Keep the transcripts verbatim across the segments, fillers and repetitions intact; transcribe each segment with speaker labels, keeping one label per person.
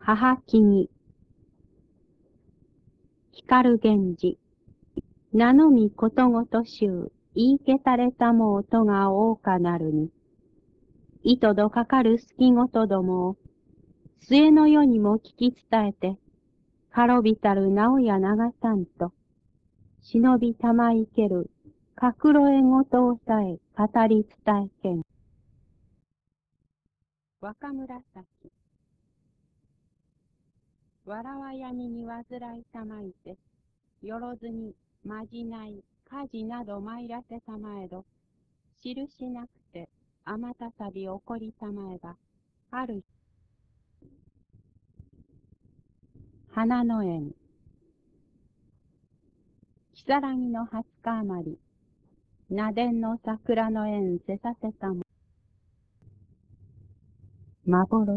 Speaker 1: 母木に、光る源氏、名のみことごとしゅう、言いけたれたも音が多かなるに、糸どかかる隙ごとどもを、末の世にも聞き伝えて、かろびたる直や長さんと、忍びたまいける、かくろえごとをさえ語り伝えけん。若紫、わらわやみにわずらいたまいて、よろずにまじない火事など参らせたまえど、印なくてあまたさび起こりたまえば、ある花の縁、きさらぎのはつか余り、なでんの桜の縁せさせたも、幻、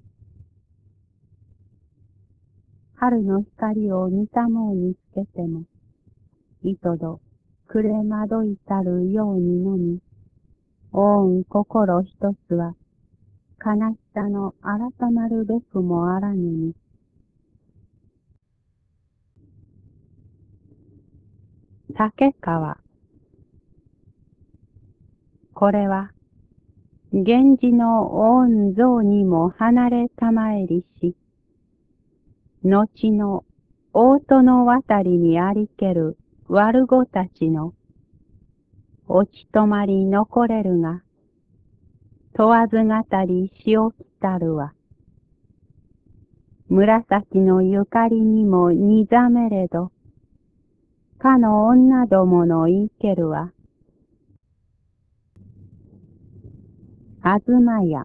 Speaker 1: 春の光を似たもうにつけても、いとど、くれまどいたるようにのみ、おうん心一つは、悲しさの改まるべくもあらぬに、竹川。これは、源氏の御像にも離れたまえりし、後の大殿渡りにありける悪子たちの、落ち止まり残れるが、問わず語りしおきたるは、紫のゆかりにもにざめれど、かの女どもの言いけるは、あずまや、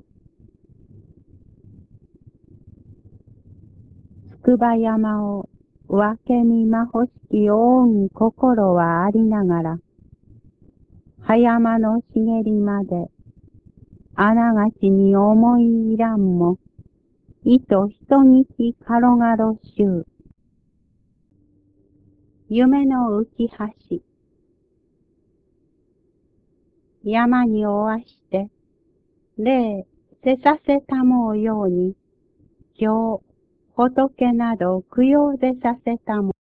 Speaker 1: 筑波山を分けにまほしき大き心はありながら、葉山の茂りまで、あながちに思いいらんも、いと人にきかろがろしゅう。夢の浮き橋。山におわして、霊せさせたもうように、今日、仏など供養でさせたも